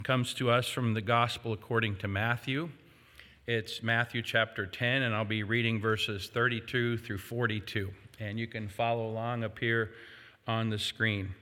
Comes to us from the Gospel according to Matthew. It's Matthew chapter 10, and I'll be reading verses 32 through 42. And you can follow along up here on the screen.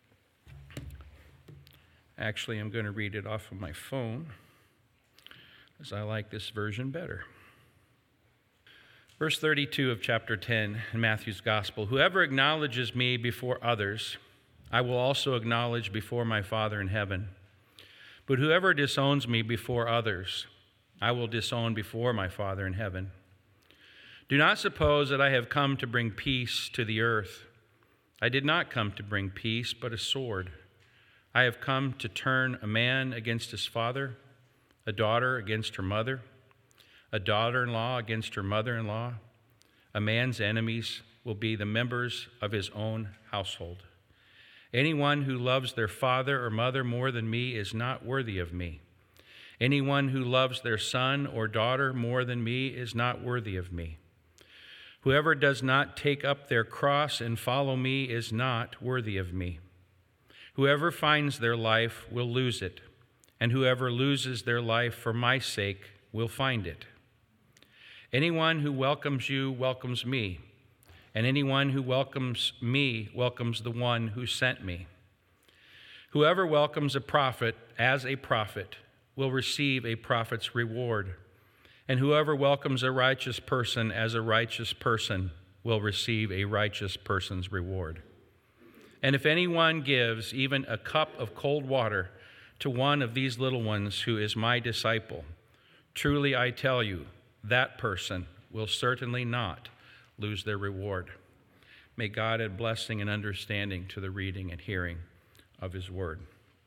Actually, I'm going to read it off of my phone, as I like this version better. Verse 32 of chapter 10 in Matthew's Gospel. Whoever acknowledges me before others, I will also acknowledge before my Father in heaven. But whoever disowns me before others, I will disown before my Father in heaven. Do not suppose that I have come to bring peace to the earth. I did not come to bring peace, but a sword. I have come to turn a man against his father, a daughter against her mother, a daughter-in-law against her mother-in-law. A man's enemies will be the members of his own household. Anyone who loves their father or mother more than me is not worthy of me. Anyone who loves their son or daughter more than me is not worthy of me. Whoever does not take up their cross and follow me is not worthy of me. Whoever finds their life will lose it, and whoever loses their life for my sake will find it. Anyone who welcomes you welcomes me, and anyone who welcomes me welcomes the one who sent me. Whoever welcomes a prophet as a prophet will receive a prophet's reward, and whoever welcomes a righteous person as a righteous person will receive a righteous person's reward. And if anyone gives even a cup of cold water to one of these little ones who is my disciple, truly I tell you, that person will certainly not lose their reward. May God add blessing and understanding to the reading and hearing of his word.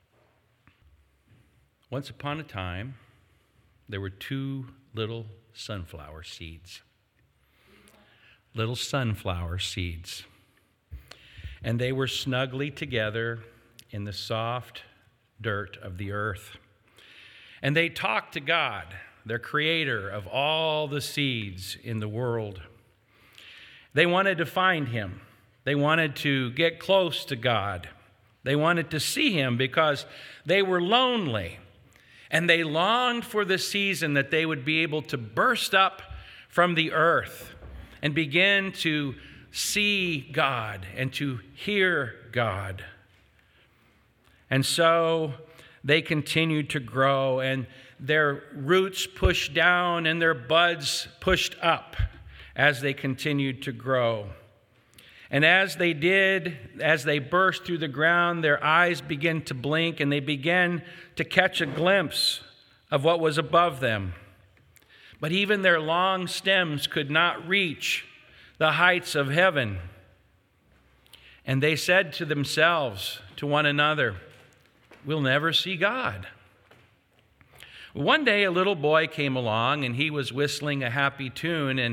Once upon a time, there were two little sunflower seeds. Little sunflower seeds. And they were snugly together in the soft dirt of the earth. And they talked to God, their creator of all the seeds in the world. They wanted to find him. They wanted to get close to God. They wanted to see him because they were lonely. And they longed for the season that they would be able to burst up from the earth and begin to see God and to hear God. And so they continued to grow, and their roots pushed down and their buds pushed up as they continued to grow. And as they burst through the ground, their eyes began to blink and they began to catch a glimpse of what was above them. But even their long stems could not reach the heights of heaven. And they said to themselves, to one another, "We'll never see God." One day a little boy came along and he was whistling a happy tune, and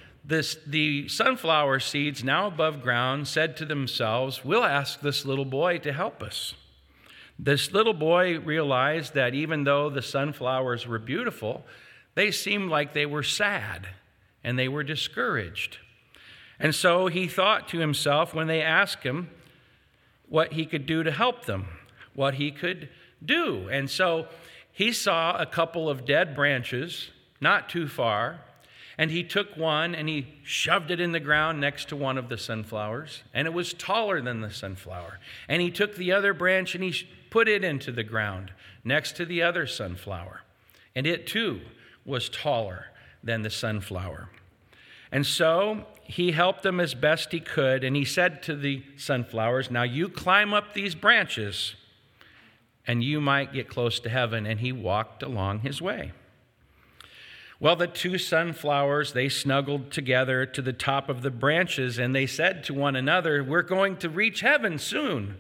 the sunflower seeds, now above ground, said to themselves, "We'll ask this little boy to help us." This little boy realized that even though the sunflowers were beautiful, they seemed like they were sad and they were discouraged. And so he thought to himself, when they asked him what he could do to help them, what he could do. And so he saw a couple of dead branches not too far, and he took one and he shoved it in the ground next to one of the sunflowers, and it was taller than the sunflower. And he took the other branch and he put it into the ground next to the other sunflower, and it too was taller than the sunflower. And so he helped them as best he could, and he said to the sunflowers, "Now you climb up these branches, and you might get close to heaven." And he walked along his way. Well, the two sunflowers, they snuggled together to the top of the branches, and they said to one another, "We're going to reach heaven soon.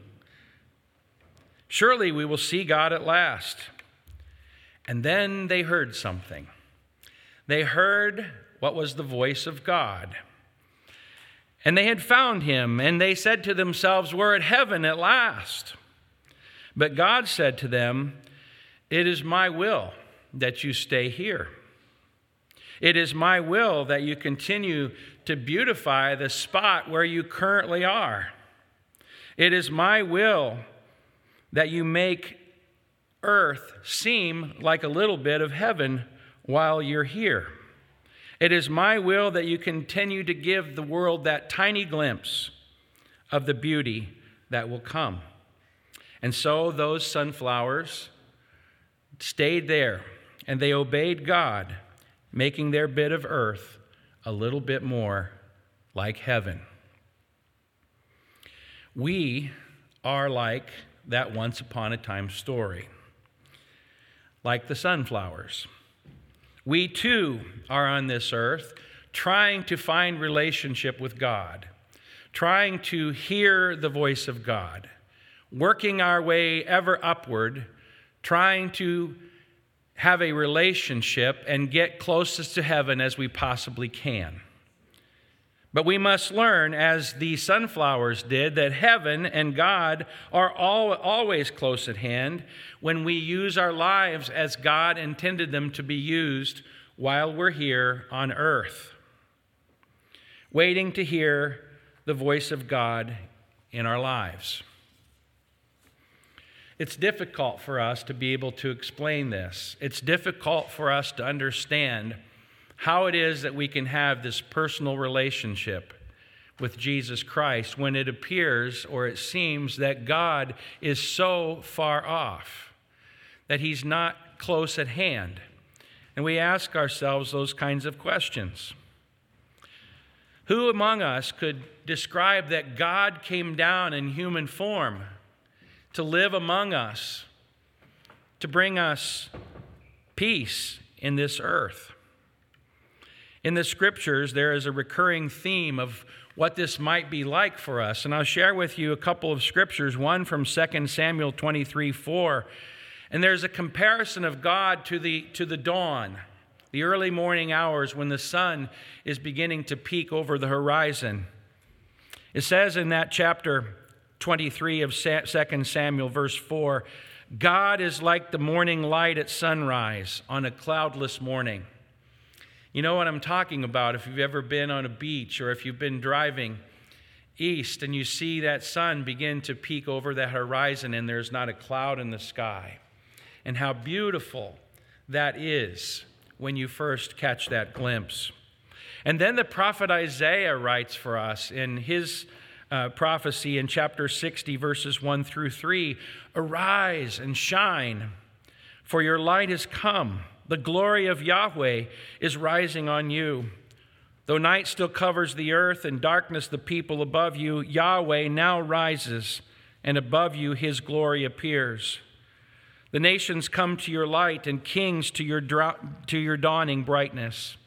Surely we will see God at last." And then they heard something. They heard what was the voice of God. And they had found him, and they said to themselves, "We're at heaven at last." But God said to them, "It is my will that you stay here. It is my will that you continue to beautify the spot where you currently are. It is my will that you make earth seem like a little bit of heaven while you're here. It is my will that you continue to give the world that tiny glimpse of the beauty that will come. And so those sunflowers stayed there, and they obeyed God, making their bit of earth a little bit more like heaven. We are like that once upon a time story, like the sunflowers. We too are on this earth trying to find relationship with God, trying to hear the voice of God, working our way ever upward, trying to have a relationship and get closest to heaven as we possibly can. But we must learn, as the sunflowers did, that heaven and God are always close at hand when we use our lives as God intended them to be used while we're here on earth, waiting to hear the voice of God in our lives. It's difficult for us to be able to explain this. It's difficult for us to understand how it is that we can have this personal relationship with Jesus Christ when it appears or it seems that God is so far off, that he's not close at hand. And we ask ourselves those kinds of questions. Who among us could describe that God came down in human form to live among us, to bring us peace in this earth? In the scriptures, there is a recurring theme of what this might be like for us. And I'll share with you a couple of scriptures, one from 2 Samuel 23:4. And there's a comparison of God to the dawn, the early morning hours when the sun is beginning to peak over the horizon. It says in that chapter 23 of 2 Samuel, verse 4, God is like the morning light at sunrise on a cloudless morning. You know what I'm talking about if you've ever been on a beach or if you've been driving east and you see that sun begin to peek over that horizon and there's not a cloud in the sky. And how beautiful that is when you first catch that glimpse. And then the prophet Isaiah writes for us in his prophecy in chapter 60, verses 1 through 3, "Arise and shine, for your light has come. The glory of Yahweh is rising on you. Though night still covers the earth and darkness the people above you, Yahweh now rises, and above you his glory appears. The nations come to your light, and kings to your dawning brightness."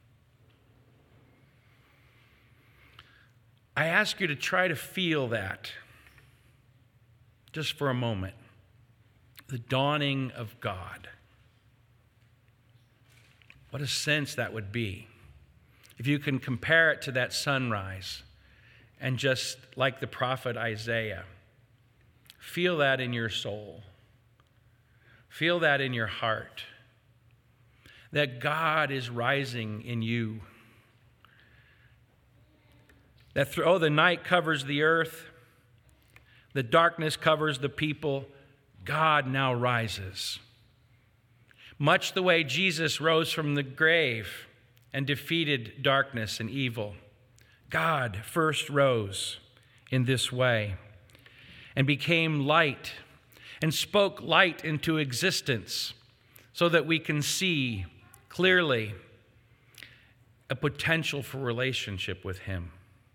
I ask you to try to feel that just for a moment. The dawning of God. What a sense that would be if you can compare it to that sunrise and just like the prophet Isaiah, feel that in your soul. Feel that in your heart, that God is rising in you. That though the night covers the earth, the darkness covers the people, God now rises. Much the way Jesus rose from the grave and defeated darkness and evil, God first rose in this way and became light and spoke light into existence so that we can see clearly a potential for relationship with him.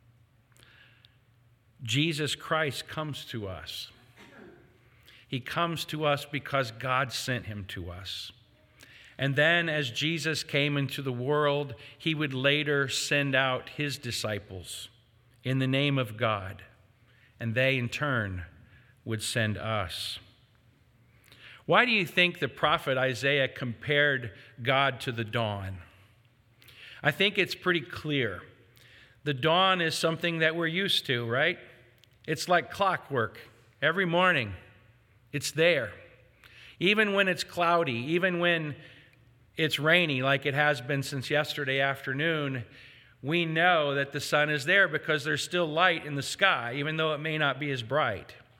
Jesus Christ comes to us. He comes to us because God sent him to us. And then as Jesus came into the world, he would later send out his disciples in the name of God, and they in turn would send us. Why do you think the prophet Isaiah compared God to the dawn? I think it's pretty clear. The dawn is something that we're used to, right? It's like clockwork. Every morning, it's there. Even when it's cloudy, even when it's rainy like it has been since yesterday afternoon, we know that the sun is there because there's still light in the sky, even though it may not be as bright.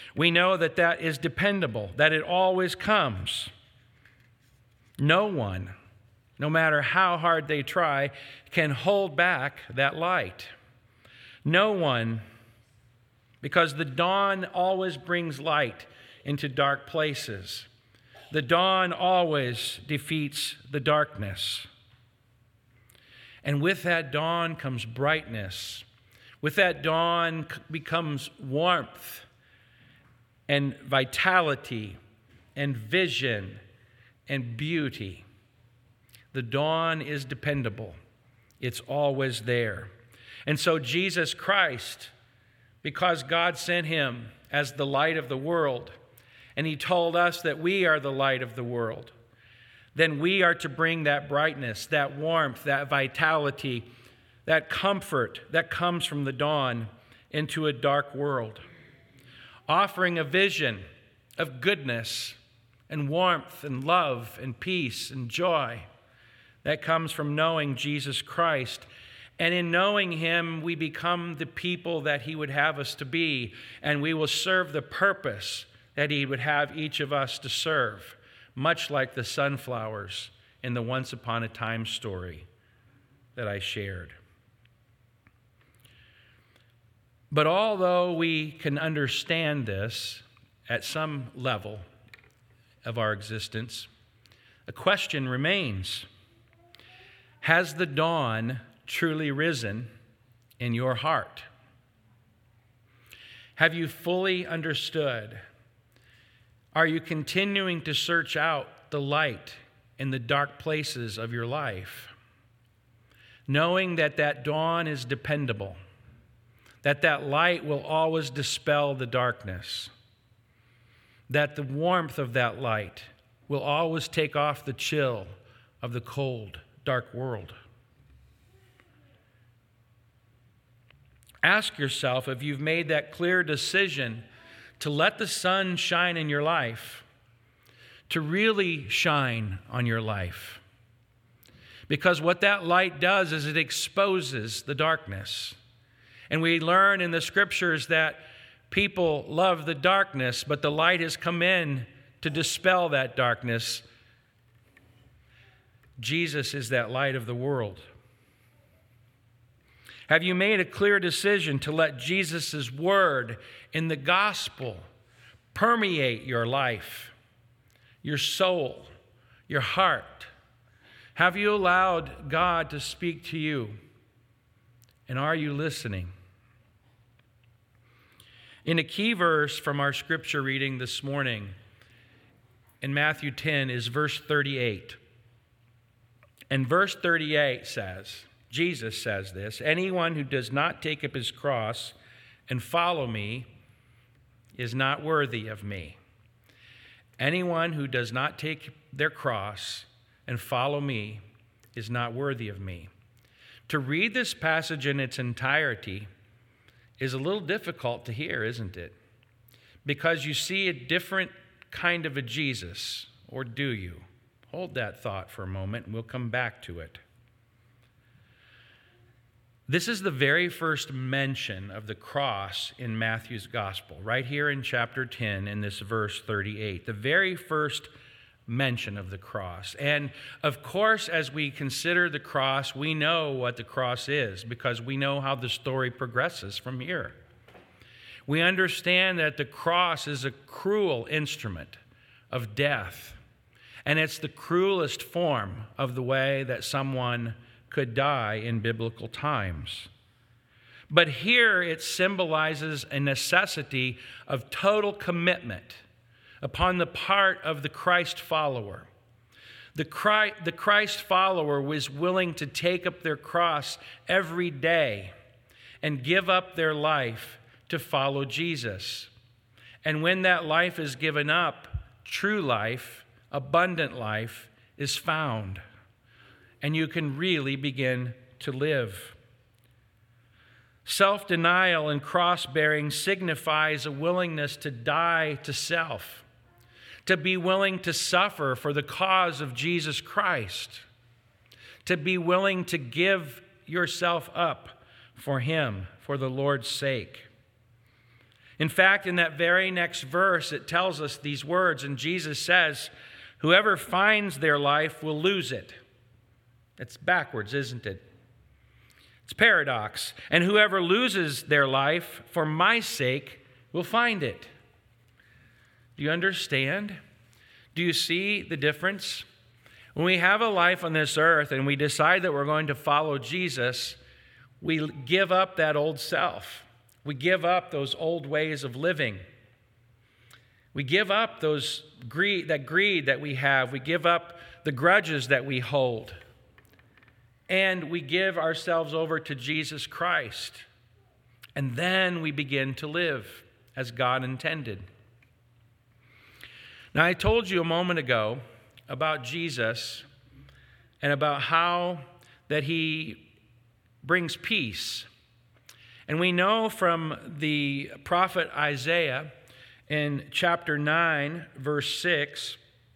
We know that that is dependable, that it always comes. No one, no matter how hard they try, can hold back that light. No one, because the dawn always brings light into dark places. The dawn always defeats the darkness. And with that dawn comes brightness. With that dawn becomes warmth and vitality and vision and beauty. The dawn is dependable. It's always there. And so Jesus Christ, because God sent him as the light of the world, and he told us that we are the light of the world, then we are to bring that brightness, that warmth, that vitality, that comfort that comes from the dawn into a dark world, offering a vision of goodness and warmth and love and peace and joy that comes from knowing Jesus Christ. And in knowing him, we become the people that he would have us to be, and we will serve the purpose that he would have each of us to serve, much like the sunflowers in the Once Upon a Time story that I shared. But although we can understand this at some level of our existence, a question remains. Has the dawn truly risen in your heart? Have you fully understood? Are you continuing to search out the light in the dark places of your life, knowing that that dawn is dependable, that that light will always dispel the darkness, that the warmth of that light will always take off the chill of the cold, dark world? Ask yourself if you've made that clear decision to let the sun shine in your life, to really shine on your life. Because what that light does is it exposes the darkness. And we learn in the scriptures that people love the darkness, but the light has come in to dispel that darkness. Jesus is that light of the world. Have you made a clear decision to let Jesus' word in the gospel permeate your life, your soul, your heart? Have you allowed God to speak to you? And are you listening? In a key verse from our scripture reading this morning, in Matthew 10, is verse 38. And verse 38 says, Jesus says this, "Anyone who does not take up his cross and follow me is not worthy of me." Anyone who does not take their cross and follow me is not worthy of me. To read this passage in its entirety is a little difficult to hear, isn't it? Because you see a different kind of a Jesus, or do you? Hold that thought for a moment, and we'll come back to it. This is the very first mention of the cross in Matthew's gospel, right here in chapter 10 in this verse 38, the very first mention of the cross. And of course, as we consider the cross, we know what the cross is because we know how the story progresses from here. We understand that the cross is a cruel instrument of death, and it's the cruelest form of the way that someone could die in biblical times. But here it symbolizes a necessity of total commitment upon the part of the Christ follower. The Christ follower was willing to take up their cross every day and give up their life to follow Jesus. And when that life is given up, true life, abundant life, is found. And you can really begin to live. Self-denial and cross-bearing signifies a willingness to die to self, to be willing to suffer for the cause of Jesus Christ, to be willing to give yourself up for Him, for the Lord's sake. In fact, in that very next verse, it tells us these words, and Jesus says, "Whoever finds their life will lose it." It's backwards, isn't it? It's paradox. "And whoever loses their life for my sake will find it." Do you understand? Do you see the difference? When we have a life on this earth and we decide that we're going to follow Jesus, we give up that old self. We give up those old ways of living. We give up that greed that we have. We give up the grudges that we hold. And we give ourselves over to Jesus Christ. And then we begin to live as God intended. Now, I told you a moment ago about Jesus and about how that he brings peace. And we know from the prophet Isaiah in chapter 9, verse 6,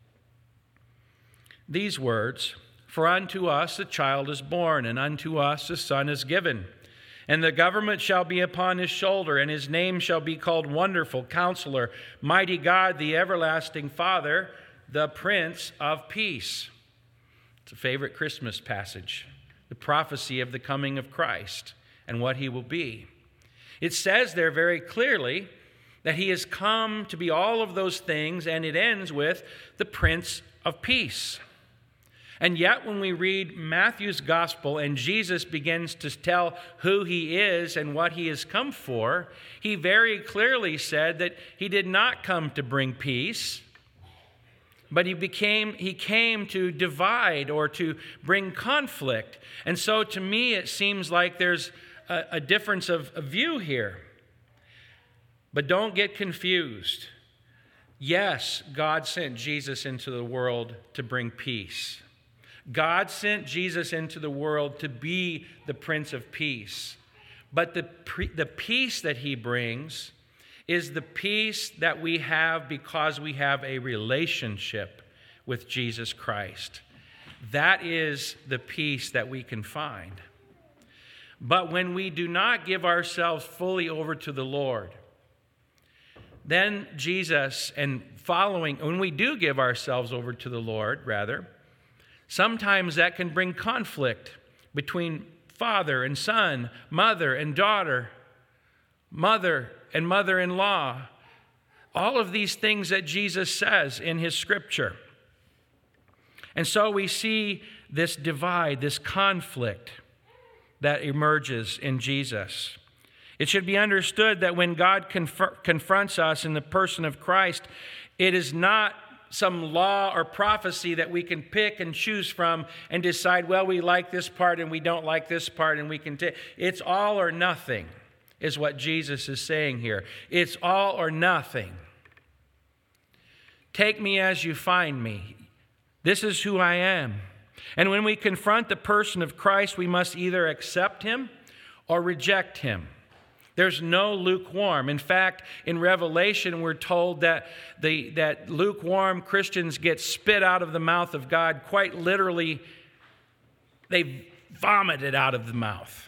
these words, "For unto us a child is born, and unto us a son is given. And the government shall be upon his shoulder, and his name shall be called Wonderful, Counselor, Mighty God, the Everlasting Father, the Prince of Peace." It's a favorite Christmas passage, the prophecy of the coming of Christ and what he will be. It says there very clearly that he has come to be all of those things, and it ends with the Prince of Peace. And yet when we read Matthew's gospel and Jesus begins to tell who he is and what he has come for, he very clearly said that he did not come to bring peace, but he came to divide or to bring conflict. And so to me it seems like there's a difference of view here. But don't get confused. Yes, God sent Jesus into the world to bring peace. God sent Jesus into the world to be the Prince of Peace. But the peace that he brings is the peace that we have because we have a relationship with Jesus Christ. That is the peace that we can find. But when we do not give ourselves fully over to the Lord, then Jesus when we do give ourselves over to the Lord, sometimes that can bring conflict between father and son, mother and daughter, mother and mother-in-law. All of these things that Jesus says in his scripture. And so we see this divide, this conflict that emerges in Jesus. It should be understood that when God confronts us in the person of Christ, it is not some law or prophecy that we can pick and choose from and decide, well, we like this part and we don't like this part, and we can take. It's all or nothing is what Jesus is saying here. It's all or nothing. Take me as you find me. This is who I am. And when we confront the person of Christ, we must either accept him or reject him. There's no lukewarm. In fact, in Revelation, we're told that that lukewarm Christians get spit out of the mouth of God. Quite literally, they vomit it out of the mouth.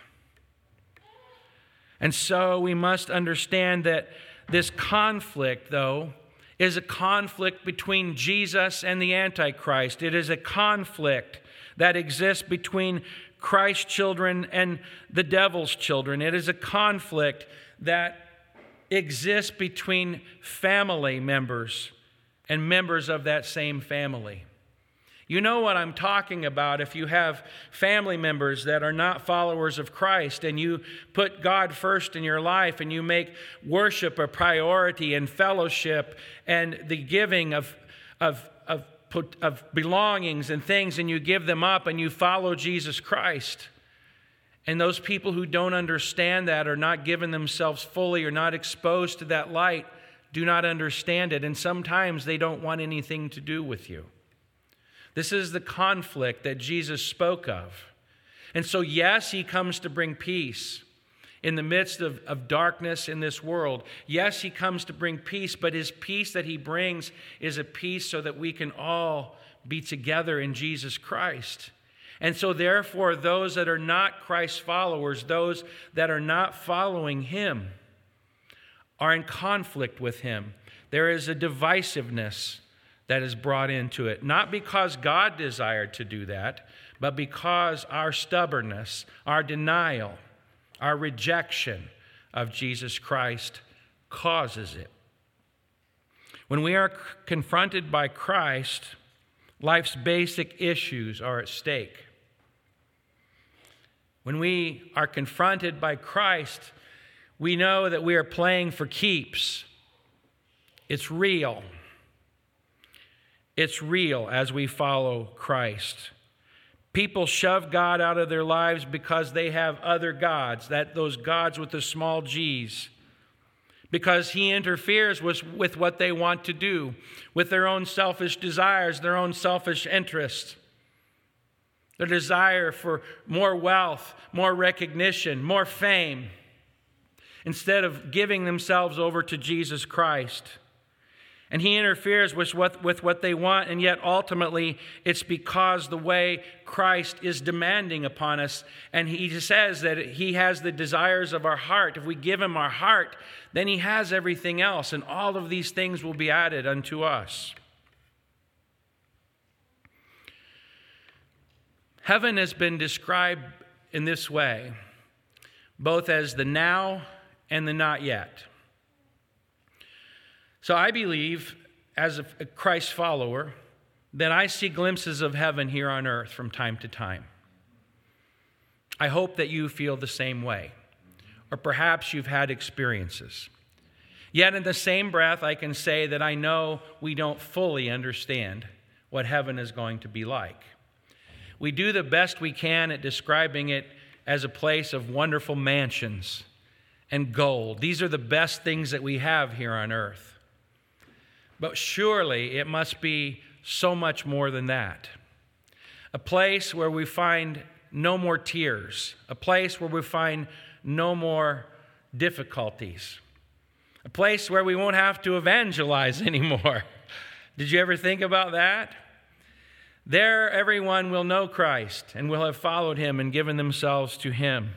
And so we must understand that this conflict, though, is a conflict between Jesus and the Antichrist. It is a conflict that exists between Christ's children and the devil's children. It is a conflict that exists between family members and members of that same family. You know what I'm talking about if you have family members that are not followers of Christ, and you put God first in your life, and you make worship a priority and fellowship and the giving of belongings and things, and you give them up and you follow Jesus Christ. And those people who don't understand that, are not giving themselves fully, or not exposed to that light, do not understand it. And sometimes they don't want anything to do with you. This is the conflict that Jesus spoke of. And so, yes, he comes to bring peace in the midst of darkness in this world. Yes, he comes to bring peace, but his peace that he brings is a peace so that we can all be together in Jesus Christ. And so therefore, those that are not Christ's followers, those that are not following him, are in conflict with him. There is a divisiveness that is brought into it, not because God desired to do that, but because our stubbornness, our denial, our rejection of Jesus Christ causes it. When we are confronted by Christ, life's basic issues are at stake. When we are confronted by Christ, we know that we are playing for keeps. It's real. It's real as we follow Christ. People shove God out of their lives because they have other gods, those gods with the small g's, because he interferes with what they want to do, with their own selfish desires, their own selfish interests, their desire for more wealth, more recognition, more fame, instead of giving themselves over to Jesus Christ. And he interferes with what they want, and yet ultimately it's because the way Christ is demanding upon us. And he says that he has the desires of our heart. If we give him our heart, then he has everything else, and all of these things will be added unto us. Heaven has been described in this way, both as the now and the not yet. So I believe, as a Christ follower, that I see glimpses of heaven here on earth from time to time. I hope that you feel the same way, or perhaps you've had experiences. Yet in the same breath, I can say that I know we don't fully understand what heaven is going to be like. We do the best we can at describing it as a place of wonderful mansions and gold. These are the best things that we have here on earth. But surely it must be so much more than that. A place where we find no more tears. A place where we find no more difficulties. A place where we won't have to evangelize anymore. Did you ever think about that? There everyone will know Christ and will have followed him and given themselves to him.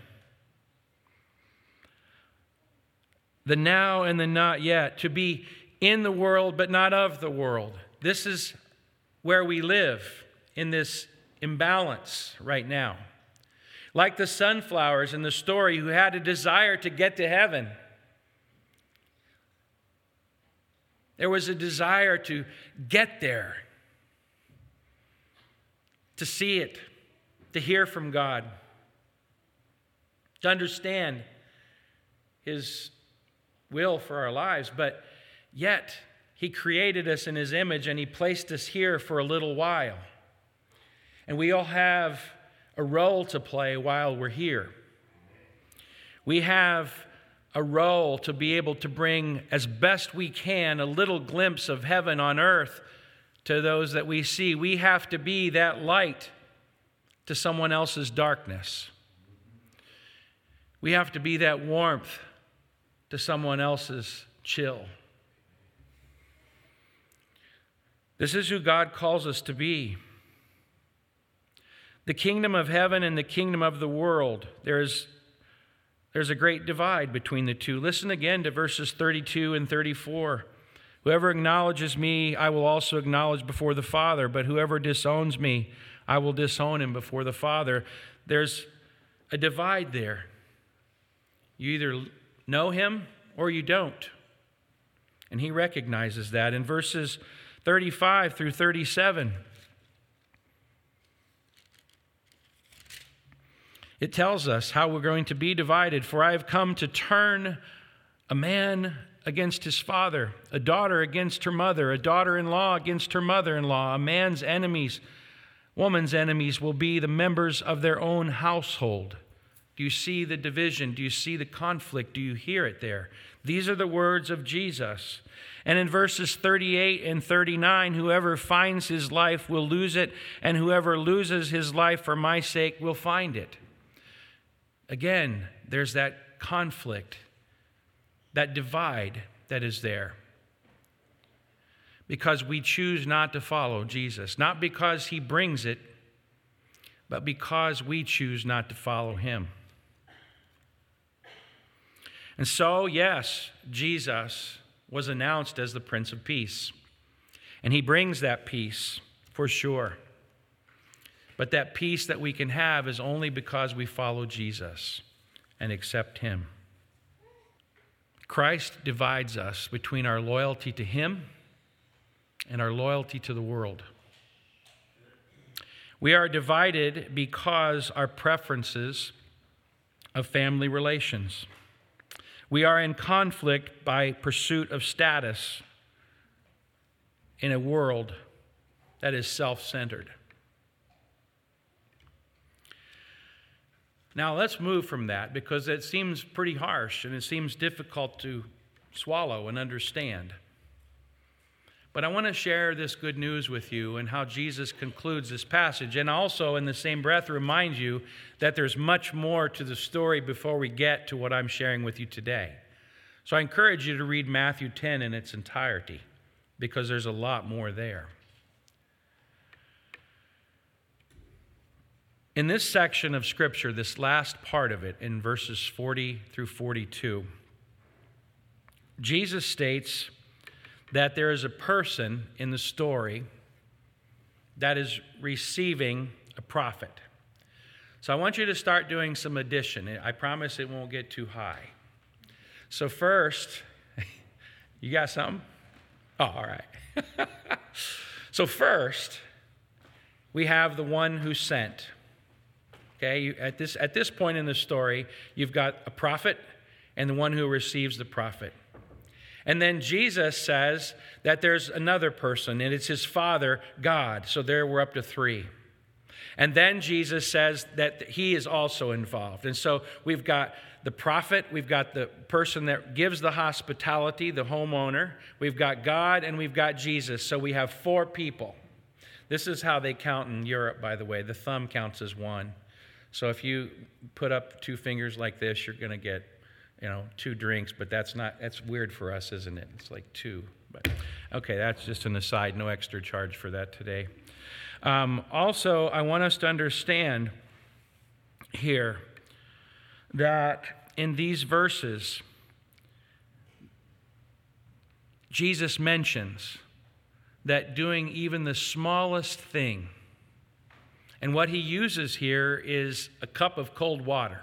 The now and the not yet, to be in the world but not of the world. This is where we live, in this imbalance right now. Like the sunflowers in the story who had a desire to get to heaven. There was a desire to get there, to see it, to hear from God, to understand his will for our lives. But yet, he created us in his image and he placed us here for a little while. And we all have a role to play while we're here. We have a role to be able to bring, as best we can, a little glimpse of heaven on earth to those that we see. We have to be that light to someone else's darkness. We have to be that warmth to someone else's chill. This is who God calls us to be. The kingdom of heaven and the kingdom of the world, there's a great divide between the two. Listen again to verses 32 and 34. Whoever acknowledges me, I will also acknowledge before the Father, but whoever disowns me, I will disown him before the Father. There's a divide there. You either know him or you don't. And he recognizes that in verses 35 through 37. It tells us how we're going to be divided. For I have come to turn a man against his father, a daughter against her mother, a daughter-in-law against her mother-in-law. A man's enemies, woman's enemies will be the members of their own household. Do you see the division? Do you see the conflict? Do you hear it there? These are the words of Jesus. And in verses 38 and 39, whoever finds his life will lose it, and whoever loses his life for my sake will find it. Again, there's that conflict, that divide that is there. Because we choose not to follow Jesus. Not because he brings it, but because we choose not to follow him. And so, yes, Jesus was announced as the Prince of Peace. And he brings that peace, for sure. But that peace that we can have is only because we follow Jesus and accept him. Christ divides us between our loyalty to him and our loyalty to the world. We are divided because our preferences of family relations. We are in conflict by pursuit of status in a world that is self-centered. Now let's move from that because it seems pretty harsh and it seems difficult to swallow and understand. But I want to share this good news with you and how Jesus concludes this passage, and also in the same breath remind you that there's much more to the story before we get to what I'm sharing with you today. So I encourage you to read Matthew 10 in its entirety because there's a lot more there. In this section of Scripture, this last part of it, in verses 40 through 42, Jesus states that there is a person in the story that is receiving a prophet. So I want you to start doing some addition. I promise it won't get too high. So first, you got something? Oh, all right. So first, we have the one who sent. Okay, at this point in the story, you've got a prophet and the one who receives the prophet. And then Jesus says that there's another person, and it's his Father, God. So there we're up to 3. And then Jesus says that he is also involved. And so we've got the prophet, we've got the person that gives the hospitality, the homeowner, we've got God, and we've got Jesus. So we have 4 people. This is how they count in Europe, by the way. The thumb counts as 1. So if you put up 2 fingers like this, you're going to get 2 drinks, but that's weird for us, isn't it? It's like 2. But okay, that's just an aside, no extra charge for that today. Also, I want us to understand here that in these verses, Jesus mentions that doing even the smallest thing, and what he uses here is a cup of cold water.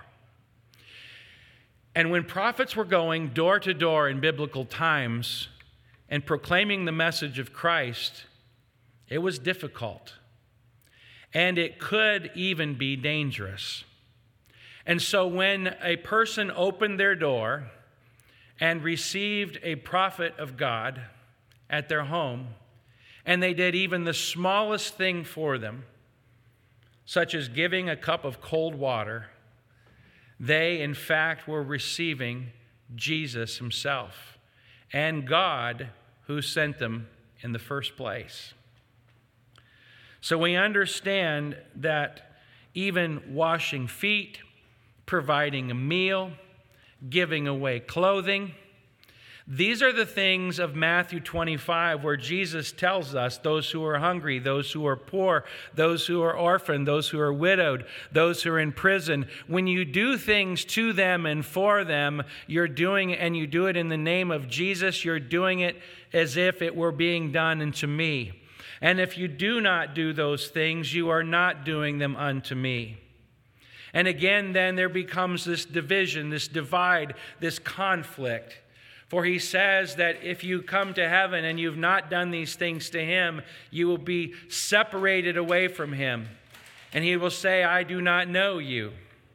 And when prophets were going door to door in biblical times and proclaiming the message of Christ, it was difficult. And it could even be dangerous. And so when a person opened their door and received a prophet of God at their home, and they did even the smallest thing for them, such as giving a cup of cold water, they, in fact, were receiving Jesus himself and God who sent them in the first place. So we understand that even washing feet, providing a meal, giving away clothing, these are the things of Matthew 25 where Jesus tells us those who are hungry, those who are poor, those who are orphaned, those who are widowed, those who are in prison. When you do things to them and for them, you're doing it, and you do it in the name of Jesus, you're doing it as if it were being done unto me. And if you do not do those things, you are not doing them unto me. And again, then there becomes this division, this divide, this conflict. For he says that if you come to heaven and you've not done these things to him, you will be separated away from him. And he will say, I do not know you.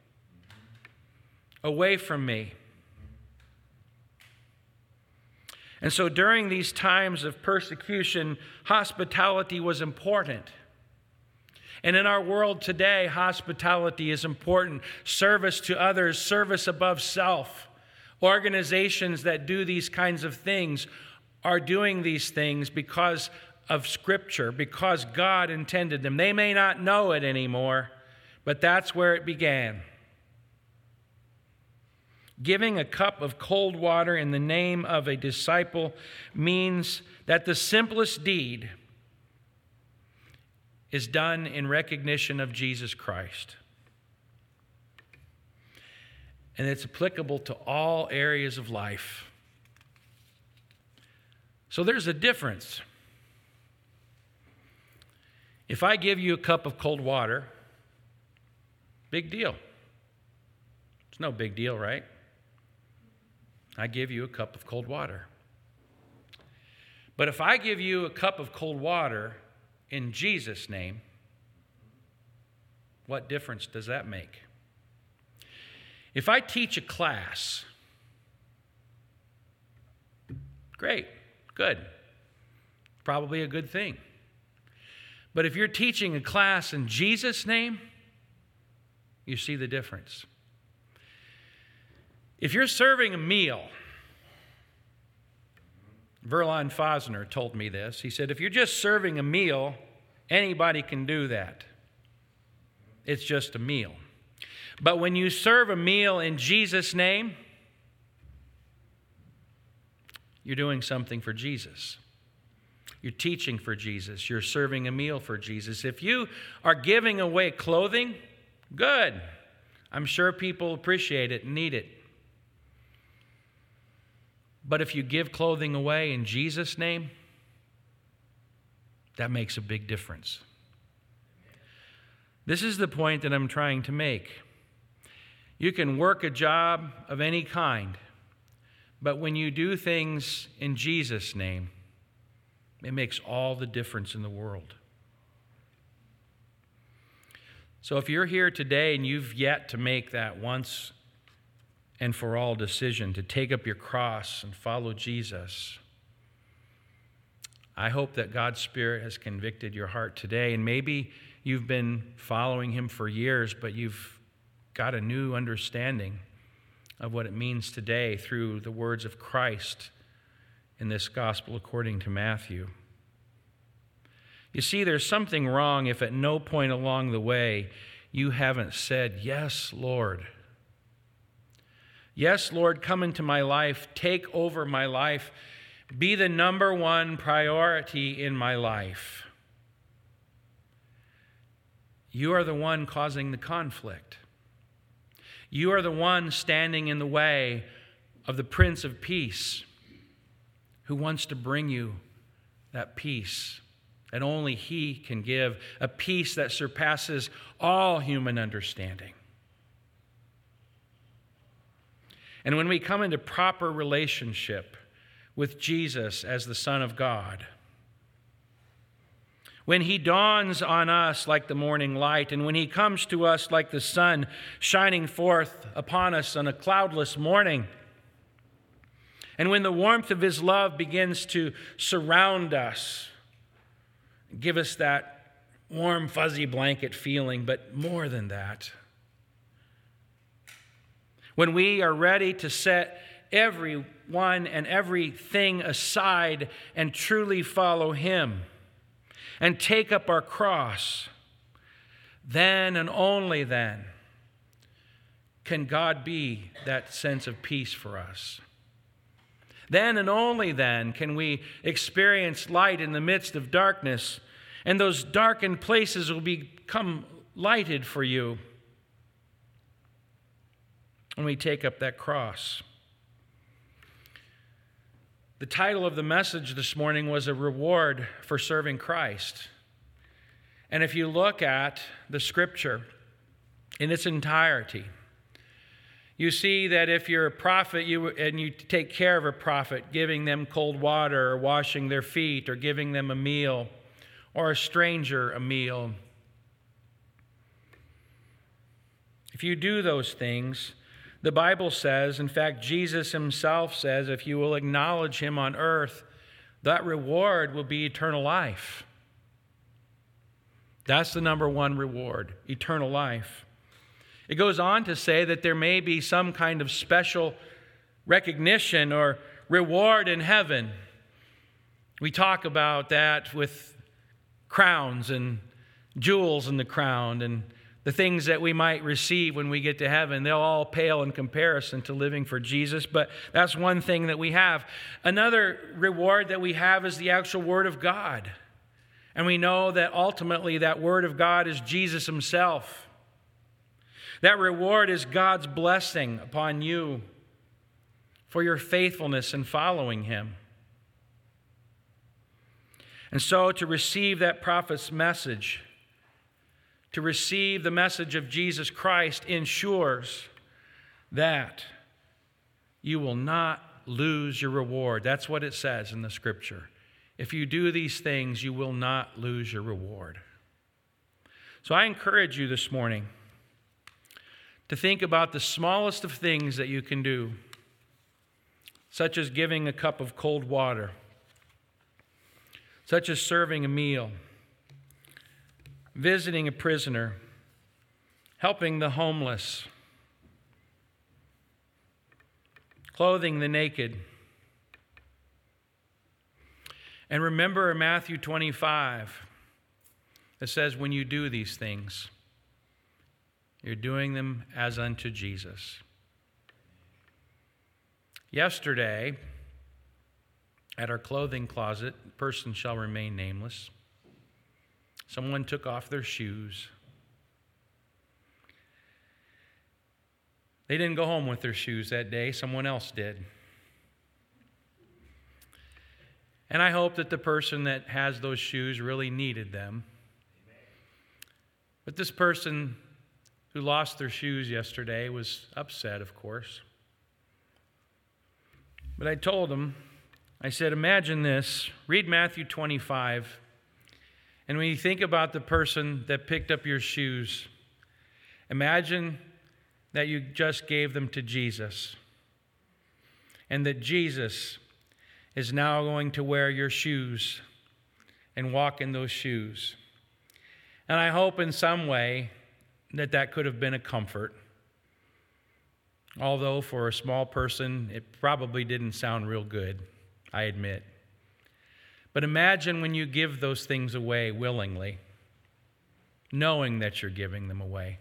Away from me. And so during these times of persecution, hospitality was important. And in our world today, hospitality is important. Service to others, service above self. Organizations that do these kinds of things are doing these things because of Scripture, because God intended them. They may not know it anymore, but that's where it began. Giving a cup of cold water in the name of a disciple means that the simplest deed is done in recognition of Jesus Christ. And it's applicable to all areas of life. So there's a difference. If I give you a cup of cold water, big deal. It's no big deal, right? I give you a cup of cold water. But if I give you a cup of cold water in Jesus' name, what difference does that make? If I teach a class, great, good, probably a good thing. But if you're teaching a class in Jesus' name, you see the difference. If you're serving a meal, Verlon Fosner told me this. He said, if you're just serving a meal, anybody can do that. It's just a meal. But when you serve a meal in Jesus' name, you're doing something for Jesus. You're teaching for Jesus. You're serving a meal for Jesus. If you are giving away clothing, good. I'm sure people appreciate it and need it. But if you give clothing away in Jesus' name, that makes a big difference. This is the point that I'm trying to make. You can work a job of any kind, but when you do things in Jesus' name, it makes all the difference in the world. So if you're here today and you've yet to make that once and for all decision to take up your cross and follow Jesus, I hope that God's Spirit has convicted your heart today. And maybe you've been following Him for years, but you've got a new understanding of what it means today through the words of Christ in this gospel according to Matthew. You see, there's something wrong if at no point along the way you haven't said, yes, Lord. Yes, Lord, come into my life, take over my life, be the number one priority in my life. You are the one causing the conflict. You are the one standing in the way of the Prince of Peace who wants to bring you that peace that only He can give, a peace that surpasses all human understanding. And when we come into proper relationship with Jesus as the Son of God, when He dawns on us like the morning light, and when He comes to us like the sun shining forth upon us on a cloudless morning, and when the warmth of His love begins to surround us, give us that warm, fuzzy blanket feeling, but more than that, when we are ready to set everyone and everything aside and truly follow Him and take up our cross, then and only then can God be that sense of peace for us. Then and only then can we experience light in the midst of darkness, and those darkened places will become lighted for you when we take up that cross. The title of the message this morning was A Reward for Serving Christ. And if you look at the Scripture in its entirety, you see that if you're a prophet and you take care of a prophet, giving them cold water or washing their feet or giving them a meal, or a stranger a meal, if you do those things, the Bible says, in fact, Jesus Himself says, if you will acknowledge Him on earth, that reward will be eternal life. That's the number one reward, eternal life. It goes on to say that there may be some kind of special recognition or reward in heaven. We talk about that with crowns and jewels in the crown and the things that we might receive when we get to heaven. They'll all pale in comparison to living for Jesus, but that's one thing that we have. Another reward that we have is the actual Word of God. And we know that ultimately that Word of God is Jesus Himself. That reward is God's blessing upon you for your faithfulness in following him. And so to receive that prophet's message, to receive the message of Jesus Christ, ensures that you will not lose your reward. That's what it says in the scripture. If you do these things, you will not lose your reward. So I encourage you this morning to think about the smallest of things that you can do, such as giving a cup of cold water, such as serving a meal, visiting a prisoner, helping the homeless, clothing the naked. And remember in Matthew 25, it says, when you do these things, you're doing them as unto Jesus. Yesterday, at our clothing closet, a person shall remain nameless. Someone took off their shoes. They didn't go home with their shoes that day. Someone else did. And I hope that the person that has those shoes really needed them. But this person who lost their shoes yesterday was upset, of course. But I told him, I said, imagine this. Read Matthew 25. And when you think about the person that picked up your shoes, imagine that you just gave them to Jesus. And that Jesus is now going to wear your shoes and walk in those shoes. And I hope in some way that that could have been a comfort. Although for a small person, it probably didn't sound real good, I admit. But imagine when you give those things away willingly, knowing that you're giving them away,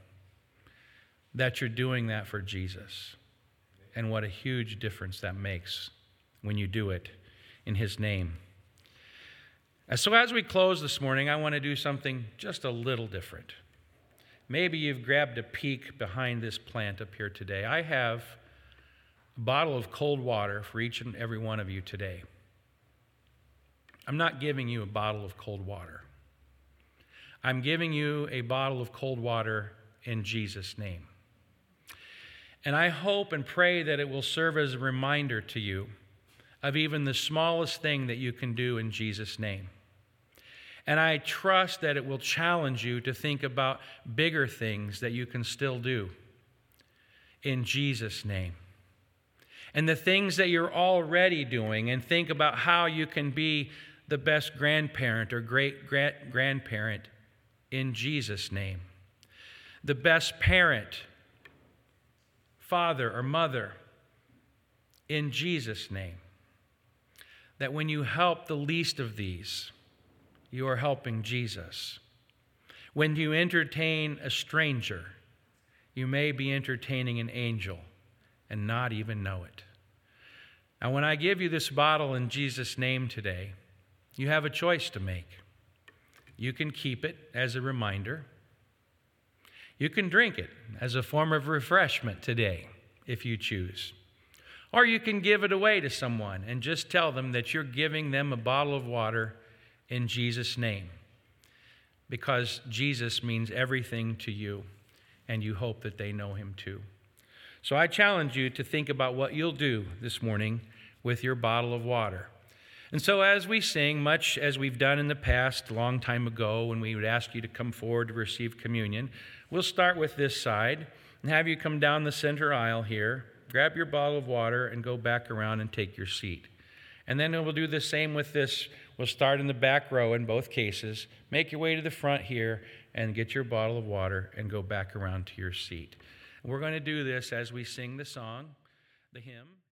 that you're doing that for Jesus. And what a huge difference that makes when you do it in his name. So as we close this morning, I want to do something just a little different. Maybe you've grabbed a peek behind this plant up here today. I have a bottle of cold water for each and every one of you today. I'm not giving you a bottle of cold water. I'm giving you a bottle of cold water in Jesus' name. And I hope and pray that it will serve as a reminder to you of even the smallest thing that you can do in Jesus' name. And I trust that it will challenge you to think about bigger things that you can still do in Jesus' name. And the things that you're already doing, and think about how you can be the best grandparent or great-grandparent in Jesus' name. The best parent, father or mother, in Jesus' name. That when you help the least of these, you are helping Jesus. When you entertain a stranger, you may be entertaining an angel and not even know it. Now, when I give you this bottle in Jesus' name today, you have a choice to make. You can keep it as a reminder. You can drink it as a form of refreshment today, if you choose. Or you can give it away to someone and just tell them that you're giving them a bottle of water in Jesus' name, because Jesus means everything to you, and you hope that they know him too. So I challenge you to think about what you'll do this morning with your bottle of water. And so as we sing, much as we've done in the past, a long time ago, when we would ask you to come forward to receive communion, we'll start with this side and have you come down the center aisle here, grab your bottle of water, and go back around and take your seat. And then we'll do the same with this. We'll start in the back row in both cases. Make your way to the front here and get your bottle of water and go back around to your seat. We're going to do this as we sing the song, the hymn.